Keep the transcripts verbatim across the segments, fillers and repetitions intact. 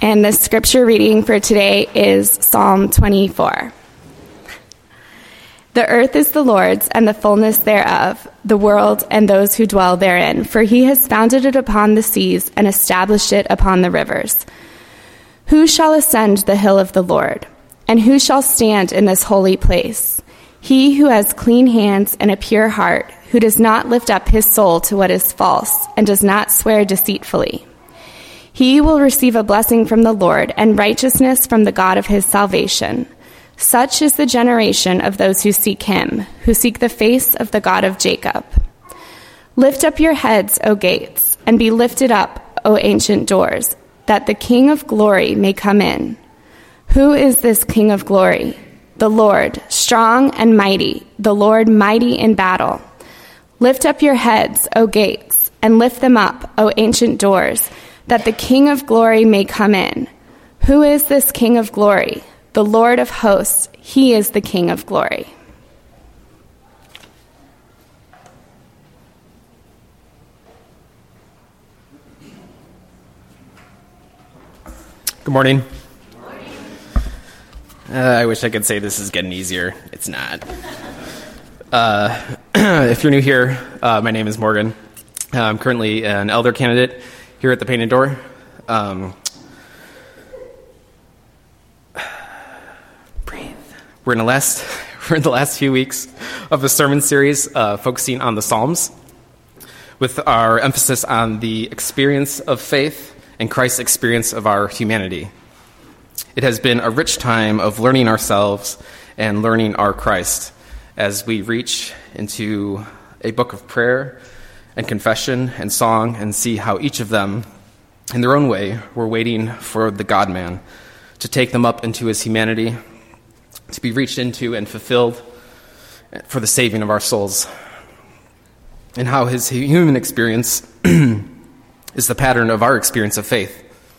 And the scripture reading for today is Psalm twenty-four. The earth is the Lord's and the fullness thereof, the world and those who dwell therein, for he has founded it upon the seas and established it upon the rivers. Who shall ascend the hill of the Lord? And who shall stand in this holy place? He who has clean hands and a pure heart, who does not lift up his soul to what is false, and does not swear deceitfully. He will receive a blessing from the Lord and righteousness from the God of his salvation. Such is the generation of those who seek him, who seek the face of the God of Jacob. Lift up your heads, O gates, and be lifted up, O ancient doors, that the King of glory may come in. Who is this King of glory? The Lord, strong and mighty, the Lord mighty in battle. Lift up your heads, O gates, and lift them up, O ancient doors, that the King of glory may come in. Who is this King of glory? The Lord of hosts, he is the King of glory. Good morning. Good morning. Uh, I wish I could say this is getting easier. It's not. Uh, if you're new here, uh, my name is Morgan. Uh, I'm currently an elder candidate here at the Painted Door. Um, breathe. We're in the last we're in the last few weeks of a sermon series uh, focusing on the Psalms, with our emphasis on the experience of faith and Christ's experience of our humanity. It has been a rich time of learning ourselves and learning our Christ as we reach into a book of prayer and confession and song and see how each of them, in their own way, were waiting for the God-man to take them up into his humanity, to be reached into and fulfilled for the saving of our souls, and how his human experience is the pattern of our experience of faith.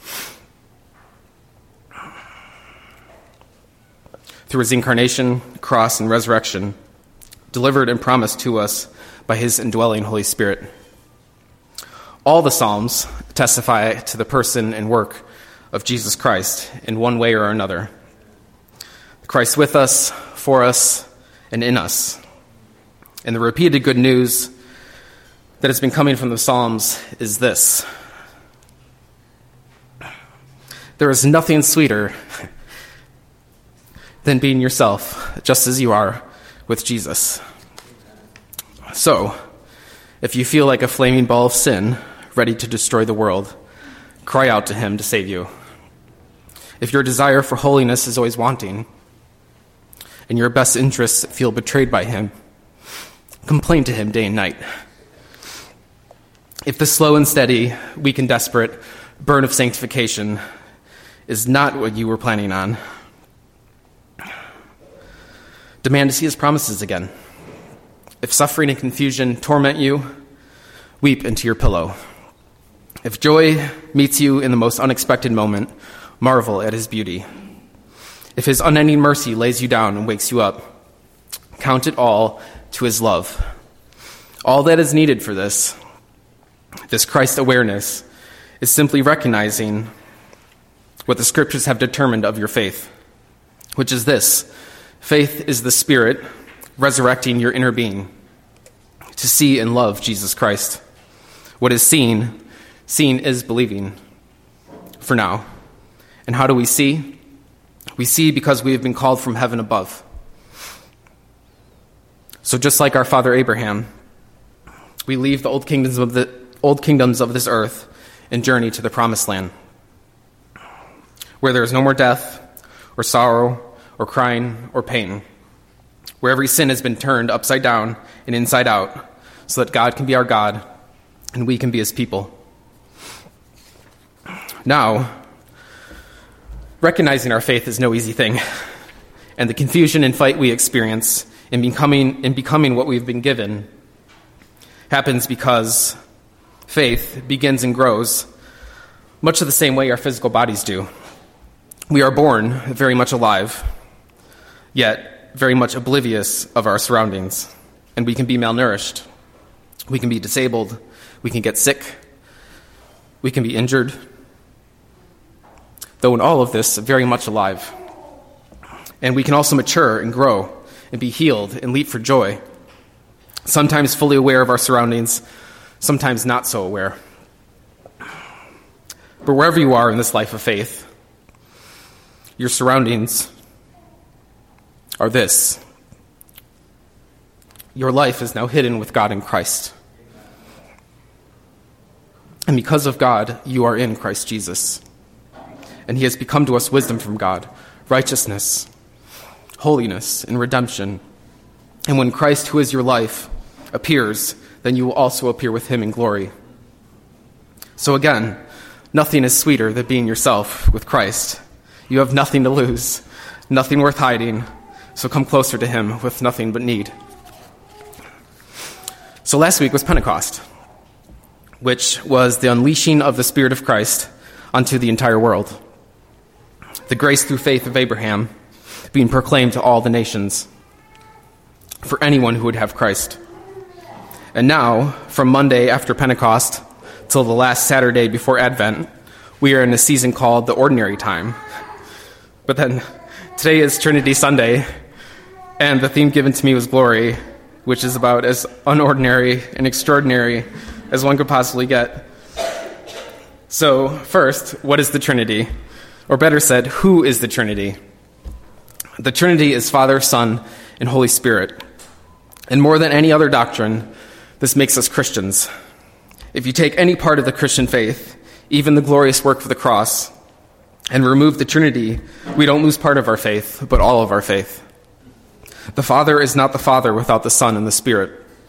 Through his incarnation, cross, and resurrection, delivered and promised to us by his indwelling Holy Spirit. All the Psalms testify to the person and work of Jesus Christ in one way or another. Christ with us, for us, and in us. And the repeated good news that has been coming from the Psalms is this: there is nothing sweeter than being yourself, just as you are, with Jesus. So, if you feel like a flaming ball of sin, ready to destroy the world, cry out to him to save you. If your desire for holiness is always wanting, and your best interests feel betrayed by him, complain to him day and night. If the slow and steady, weak and desperate burn of sanctification is not what you were planning on, demand to see his promises again. If suffering and confusion torment you, weep into your pillow. If joy meets you in the most unexpected moment, marvel at his beauty. If his unending mercy lays you down and wakes you up, count it all to his love. All that is needed for this, this Christ awareness, is simply recognizing what the scriptures have determined of your faith, which is this: faith is the Spirit resurrecting your inner being to see and love Jesus Christ. What is seen, seen is believing for now. And how do we see? We see because we have been called from heaven above. So just like our father Abraham, we leave the old kingdoms of the old kingdoms of this earth and journey to the promised land, where there is no more death or sorrow or crying or pain, where every sin has been turned upside down and inside out, so that God can be our God and we can be his people. Now, recognizing our faith is no easy thing, and the confusion and fight we experience in becoming, in becoming what we've been given happens because faith begins and grows much of the same way our physical bodies do. We are born very much alive, yet very much oblivious of our surroundings, and we can be malnourished, we can be disabled, we can get sick, we can be injured. though in all of this, very much alive. And we can also mature and grow and be healed and leap for joy, sometimes fully aware of our surroundings, sometimes not so aware. But wherever you are in this life of faith, your surroundings are this. Your life is now hidden with God in Christ. And because of God, you are in Christ Jesus. And he has become to us wisdom from God, righteousness, holiness, and redemption. And when Christ, who is your life, appears, then you will also appear with him in glory. So again, nothing is sweeter than being yourself with Christ. You have nothing to lose, nothing worth hiding, so come closer to him with nothing but need. So last week was Pentecost, which was the unleashing of the Spirit of Christ onto the entire world. The grace through faith of Abraham being proclaimed to all the nations for anyone who would have Christ. And now, from Monday after Pentecost till the last Saturday before Advent, we are in a season called the Ordinary Time. But then, today is Trinity Sunday, and the theme given to me was Glory, which is about as unordinary and extraordinary as one could possibly get. So, first, what is the Trinity? Or better said, who is the Trinity? The Trinity is Father, Son, and Holy Spirit. And more than any other doctrine, this makes us Christians. If you take any part of the Christian faith, even the glorious work of the cross, and remove the Trinity, we don't lose part of our faith, but all of our faith. The Father is not the Father without the Son and the Spirit.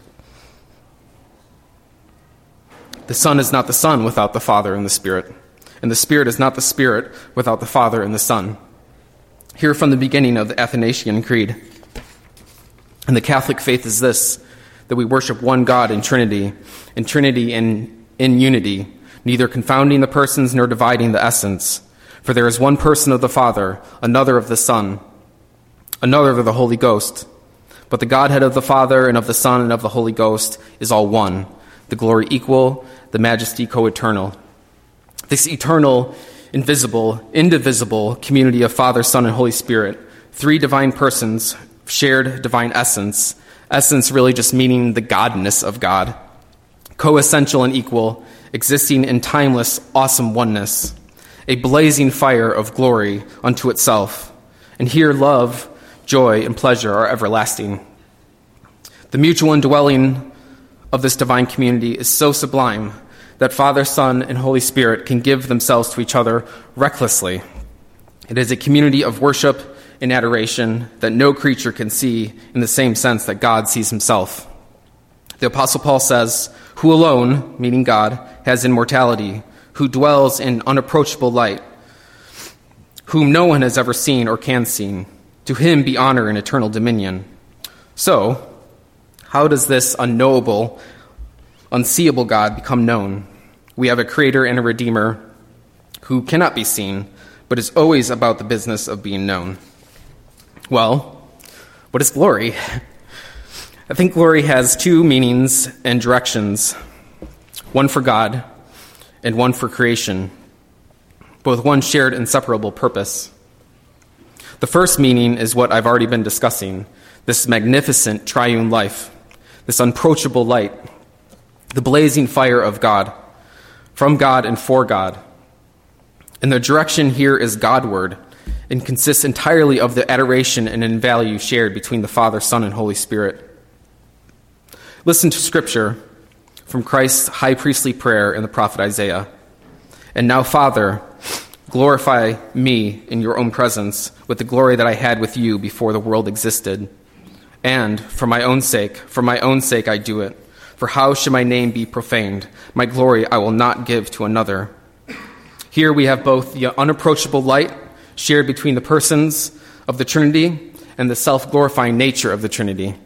The Son is not the Son without the Father and the Spirit. And the Spirit is not the Spirit without the Father and the Son. Here from the beginning of the Athanasian Creed. And the Catholic faith is this, that we worship one God in Trinity, in Trinity in, in unity, neither confounding the persons nor dividing the essence. For there is one person of the Father, another of the Son, another of the Holy Ghost. But the Godhead of the Father and of the Son and of the Holy Ghost is all one, the glory equal, the majesty co-eternal. This eternal, invisible, indivisible community of Father, Son, and Holy Spirit, three divine persons, shared divine essence, essence really just meaning the godness of God, co-essential and equal, existing in timeless, awesome oneness, a blazing fire of glory unto itself. And here love, joy, and pleasure are everlasting. The mutual indwelling of this divine community is so sublime that Father, Son, and Holy Spirit can give themselves to each other recklessly. It is a community of worship and adoration that no creature can see in the same sense that God sees himself. The Apostle Paul says, who alone, meaning God, has immortality, who dwells in unapproachable light, whom no one has ever seen or can see. To him be honor and eternal dominion. So, how does this unknowable, unseeable God become known? We have a creator and a redeemer who cannot be seen, but is always about the business of being known. Well, what is glory? I think glory has two meanings and directions, one for God and one for creation, but with one shared inseparable purpose. The first meaning is what I've already been discussing, this magnificent triune life, this unapproachable light, the blazing fire of God, from God and for God. And the direction here is Godward and consists entirely of the adoration and in value shared between the Father, Son, and Holy Spirit. Listen to Scripture from Christ's high priestly prayer in the prophet Isaiah. And now, Father, glorify me in your own presence with the glory that I had with you before the world existed. And for my own sake, for my own sake I do it. For how should my name be profaned? My glory I will not give to another. Here we have both the unapproachable light shared between the persons of the Trinity and the self-glorifying nature of the Trinity.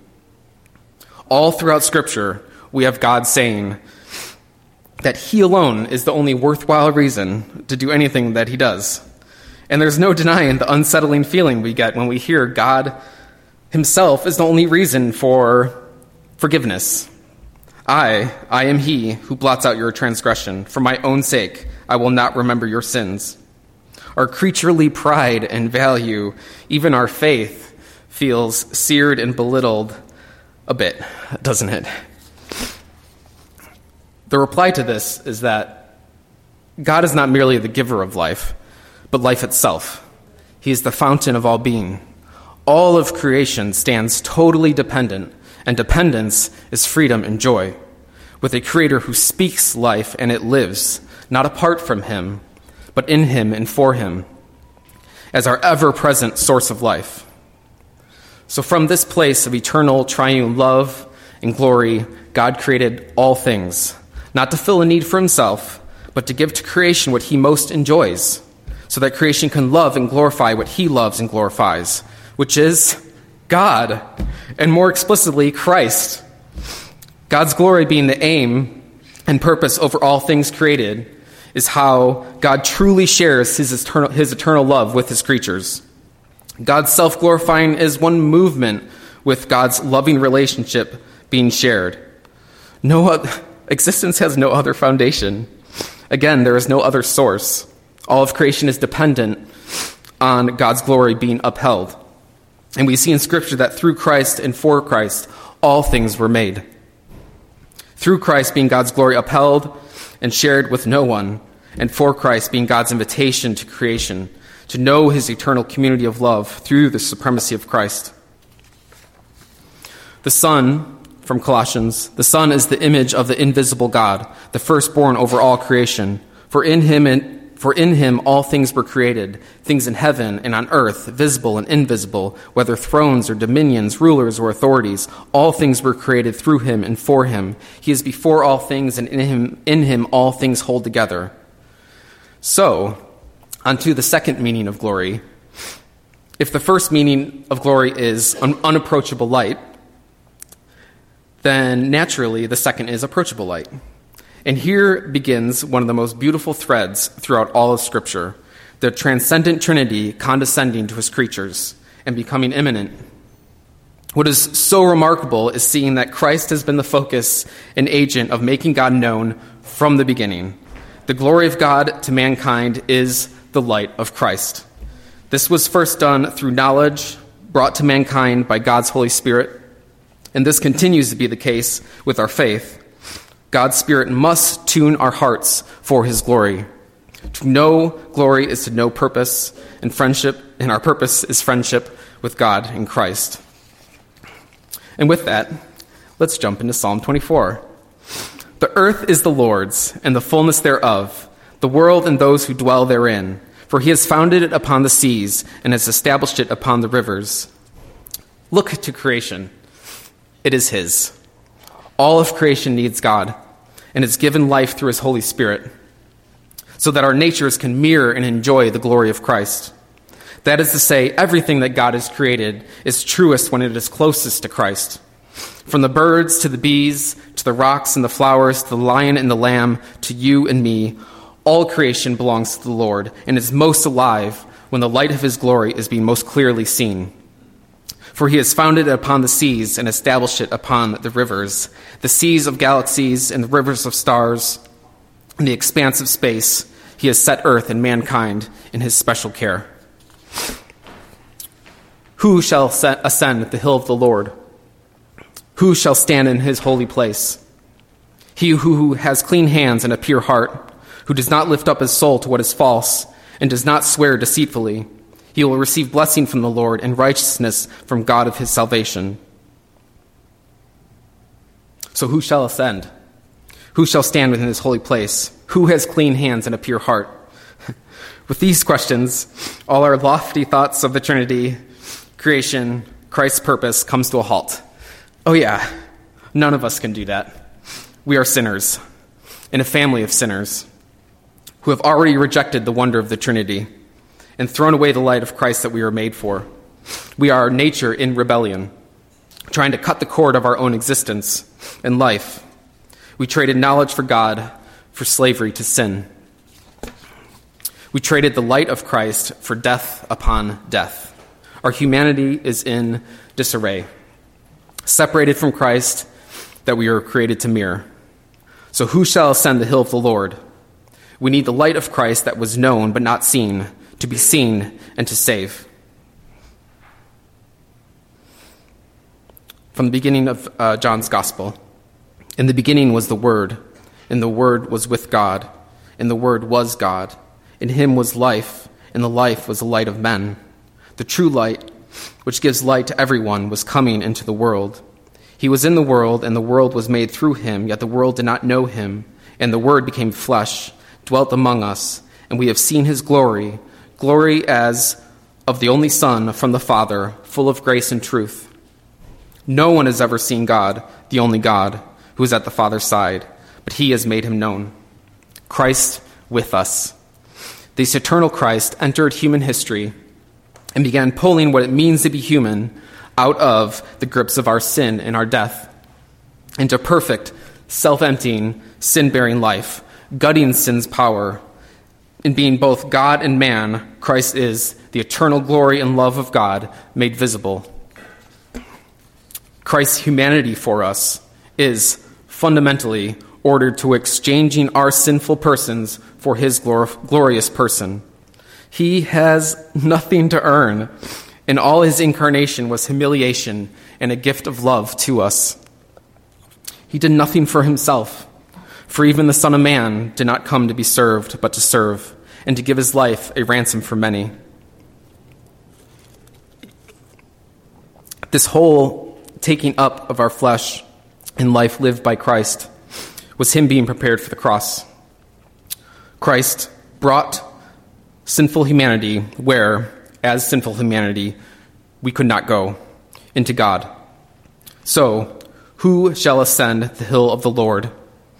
All throughout Scripture, we have God saying that he alone is the only worthwhile reason to do anything that he does. And there's no denying the unsettling feeling we get when we hear God himself is the only reason for forgiveness. I, I am he who blots out your transgression. For my own sake, I will not remember your sins. Our creaturely pride and value, even our faith, feels seared and belittled a bit, doesn't it? The reply to this is that God is not merely the giver of life, but life itself. He is the fountain of all being. All of creation stands totally dependent, and dependence is freedom and joy, with a creator who speaks life and it lives, not apart from him, but in him and for him, as our ever-present source of life. So from this place of eternal triune love and glory, God created all things, not to fill a need for himself, but to give to creation what he most enjoys, so that creation can love and glorify what he loves and glorifies, which is God, and more explicitly, Christ. God's glory being the aim and purpose over all things created is how God truly shares his eternal, his eternal love with his creatures. God's self-glorifying is one movement with God's loving relationship being shared. No other, existence has no other foundation. Again, there is no other source. All of creation is dependent on God's glory being upheld. And we see in Scripture that through Christ and for Christ, all things were made. Through Christ being God's glory upheld and shared with no one, and for Christ being God's invitation to creation, to know his eternal community of love through the supremacy of Christ. The Son, from Colossians, the Son is the image of the invisible God, the firstborn over all creation. For in him and For in him all things were created, things in heaven and on earth, visible and invisible, whether thrones or dominions, rulers or authorities. All things were created through him and for him. He is before all things, and in him, in him all things hold together. So, unto the second meaning of glory. If the first meaning of glory is un- unapproachable light, then naturally the second is approachable light. And here begins one of the most beautiful threads throughout all of Scripture, the transcendent Trinity condescending to his creatures and becoming immanent. What is so remarkable is seeing that Christ has been the focus and agent of making God known from the beginning. The glory of God to mankind is the light of Christ. This was first done through knowledge brought to mankind by God's Holy Spirit, and this continues to be the case with our faith. God's Spirit must tune our hearts for his glory. To know glory is to know purpose and friendship, and our purpose is friendship with God in Christ. And with that, let's jump into Psalm twenty-four. The earth is the Lord's, and the fullness thereof, the world and those who dwell therein. For he has founded it upon the seas, and has established it upon the rivers. Look to creation. It is his. All of creation needs God, and is given life through his Holy Spirit, so that our natures can mirror and enjoy the glory of Christ. That is to say, everything that God has created is truest when it is closest to Christ. From the birds to the bees, to the rocks and the flowers, to the lion and the lamb, to you and me, all creation belongs to the Lord, and is most alive when the light of his glory is being most clearly seen. For he has founded it upon the seas and established it upon the rivers, the seas of galaxies and the rivers of stars. In the expanse of space, he has set earth and mankind in his special care. Who shall ascend the hill of the Lord? Who shall stand in his holy place? He who has clean hands and a pure heart, who does not lift up his soul to what is false and does not swear deceitfully. He will receive blessing from the Lord and righteousness from God of his salvation. So who shall ascend? Who shall stand within his holy place? Who has clean hands and a pure heart? With these questions, all our lofty thoughts of the Trinity, creation, Christ's purpose comes to a halt. Oh yeah, none of us can do that. We are sinners, in a family of sinners, who have already rejected the wonder of the Trinity and thrown away the light of Christ that we were made for. We are nature in rebellion, trying to cut the cord of our own existence and life. We traded knowledge for God for slavery to sin. We traded the light of Christ for death upon death. Our humanity is in disarray, separated from Christ that we were created to mirror. So who shall ascend the hill of the Lord? We need the light of Christ that was known but not seen to be seen and to save. From the beginning of uh, John's Gospel, in the beginning was the Word, and the Word was with God, and the Word was God. In him was life, and the life was the light of men. The true light, which gives light to everyone, was coming into the world. He was in the world, and the world was made through him, yet the world did not know him. And the Word became flesh, dwelt among us, and we have seen his glory, glory as of the only Son from the Father, full of grace and truth. No one has ever seen God, the only God, who is at the Father's side, but he has made him known. Christ with us. This eternal Christ entered human history and began pulling what it means to be human out of the grips of our sin and our death into perfect, self-emptying, sin-bearing life, gutting sin's power. In being both God and man, Christ is the eternal glory and love of God made visible. Christ's humanity for us is fundamentally ordered to exchanging our sinful persons for his glor- glorious person. He has nothing to earn, and all his incarnation was humiliation and a gift of love to us. He did nothing for himself, for even the Son of Man did not come to be served, but to serve, and to give his life a ransom for many. This whole taking up of our flesh and life lived by Christ was him being prepared for the cross. Christ brought sinful humanity where, as sinful humanity, we could not go, into God. So, who shall ascend the hill of the Lord?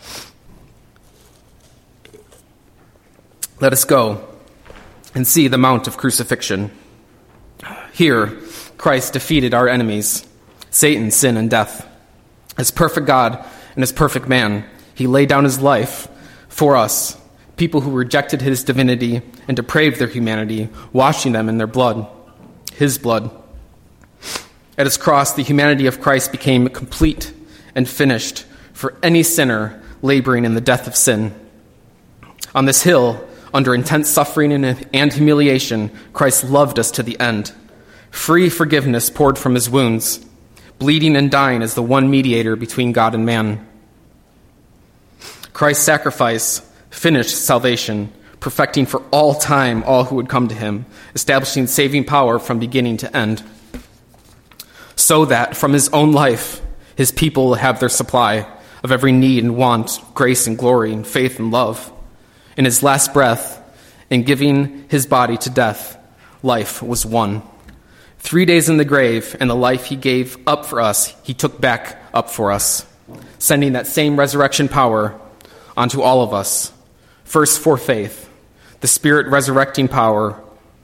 Let us go and see the mount of crucifixion. Here, Christ defeated our enemies, Satan, sin, and death. As perfect God and as perfect man, he laid down his life for us, people who rejected his divinity and depraved their humanity, washing them in their blood, his blood. At his cross, the humanity of Christ became complete and finished for any sinner laboring in the death of sin. On this hill, under intense suffering and humiliation, Christ loved us to the end. Free forgiveness poured from his wounds, bleeding and dying as the one mediator between God and man. Christ's sacrifice finished salvation, perfecting for all time all who would come to him, establishing saving power from beginning to end. So that from his own life, his people will have their supply of every need and want, grace and glory and faith and love. In his last breath, in giving his body to death, life was won. Three days in the grave, and the life he gave up for us, he took back up for us, sending that same resurrection power onto all of us. First for faith, the Spirit resurrecting power,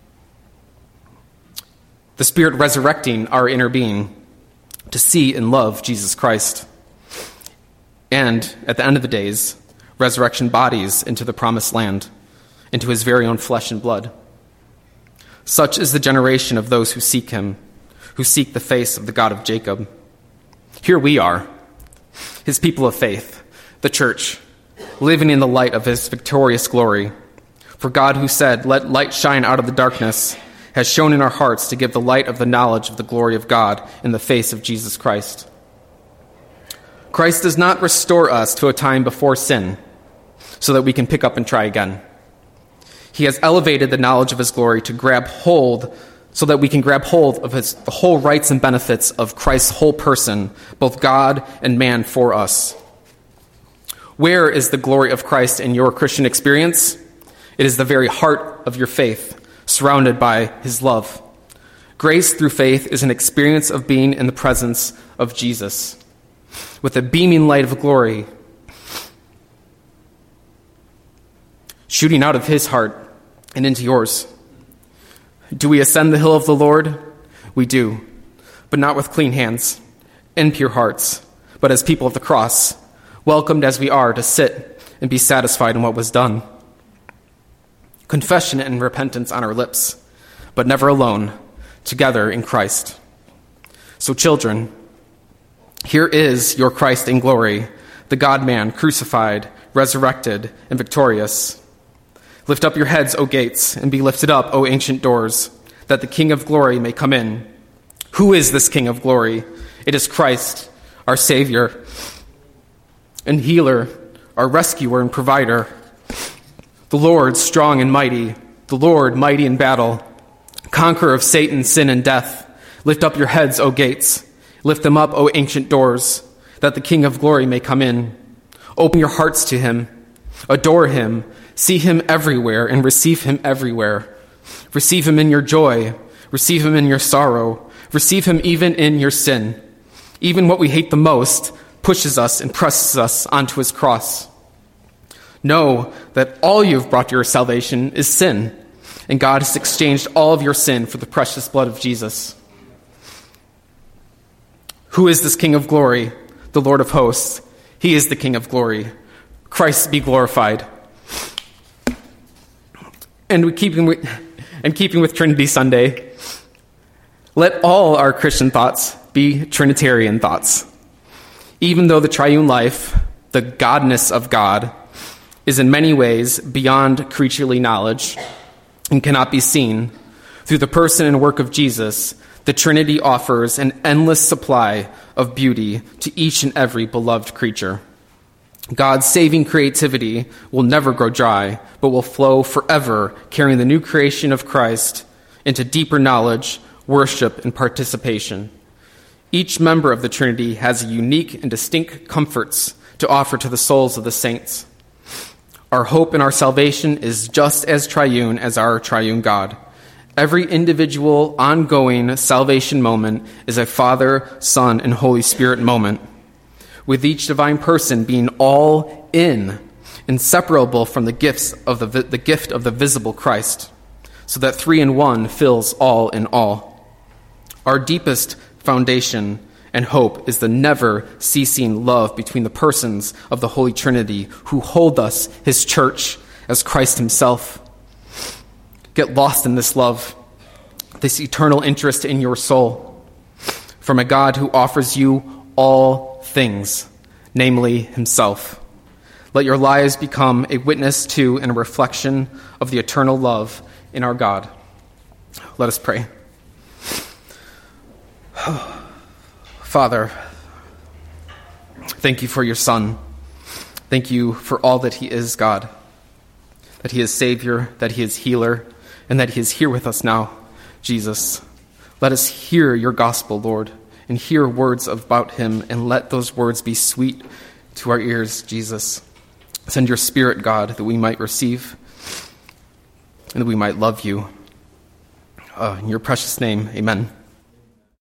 the Spirit resurrecting our inner being to see and love Jesus Christ. And at the end of the days, resurrection bodies into the promised land, into his very own flesh and blood. Such is the generation of those who seek him, who seek the face of the God of Jacob. Here we are, his people of faith, the church, living in the light of his victorious glory. For God, who said, "Let light shine out of the darkness," has shone in our hearts to give the light of the knowledge of the glory of God in the face of Jesus Christ. Christ does not restore us to a time before sin so that we can pick up and try again. He has elevated the knowledge of his glory to grab hold so that we can grab hold of his, the whole rights and benefits of Christ's whole person, both God and man, for us. Where is the glory of Christ in your Christian experience? It is the very heart of your faith, surrounded by his love. Grace through faith is an experience of being in the presence of Jesus, with a beaming light of glory shooting out of his heart and into yours. Do we ascend the hill of the Lord? We do, but not with clean hands and pure hearts, but as people of the cross, welcomed as we are to sit and be satisfied in what was done. Confession and repentance on our lips, but never alone, together in Christ. So children, here is your Christ in glory, the God-man crucified, resurrected, and victorious. Lift up your heads, O gates, and be lifted up, O ancient doors, that the King of glory may come in. Who is this King of glory? It is Christ, our Savior and healer, our rescuer and provider. The Lord strong and mighty, the Lord mighty in battle, conqueror of Satan, sin, and death. Lift up your heads, O gates. Lift them up, O ancient doors, that the King of glory may come in. Open your hearts to him. Adore him. See him everywhere and receive him everywhere. Receive him in your joy. Receive him in your sorrow. Receive him even in your sin. Even what we hate the most pushes us and presses us onto his cross. Know that all you have brought to your salvation is sin, and God has exchanged all of your sin for the precious blood of Jesus. Who is this King of glory? The Lord of hosts. He is the King of glory. Christ be glorified. And we keeping with, and keeping with Trinity Sunday, let all our Christian thoughts be Trinitarian thoughts. Even though the triune life, the godness of God, is in many ways beyond creaturely knowledge and cannot be seen, through the person and work of Jesus, the Trinity offers an endless supply of beauty to each and every beloved creature. God's saving creativity will never grow dry, but will flow forever, carrying the new creation of Christ into deeper knowledge, worship, and participation. Each member of the Trinity has unique and distinct comforts to offer to the souls of the saints. Our hope in our salvation is just as triune as our triune God. Every individual, ongoing salvation moment is a Father, Son, and Holy Spirit moment, with each divine person being all in, inseparable from the gifts of the, the gift of the visible Christ, so that three in one fills all in all. Our deepest foundation and hope is the never-ceasing love between the persons of the Holy Trinity who hold us, his church, as Christ himself. Get lost in this love, this eternal interest in your soul, from a God who offers you all things, namely himself. Let your lives become a witness to and a reflection of the eternal love in our God. Let us pray. Father, thank you for your Son. Thank you for all that he is, God, that he is Savior, that he is healer, and that he is here with us now, Jesus. Let us hear your gospel, Lord, and hear words about him, and let those words be sweet to our ears, Jesus. Send your Spirit, God, that we might receive and that we might love you. Uh, in your precious name, amen.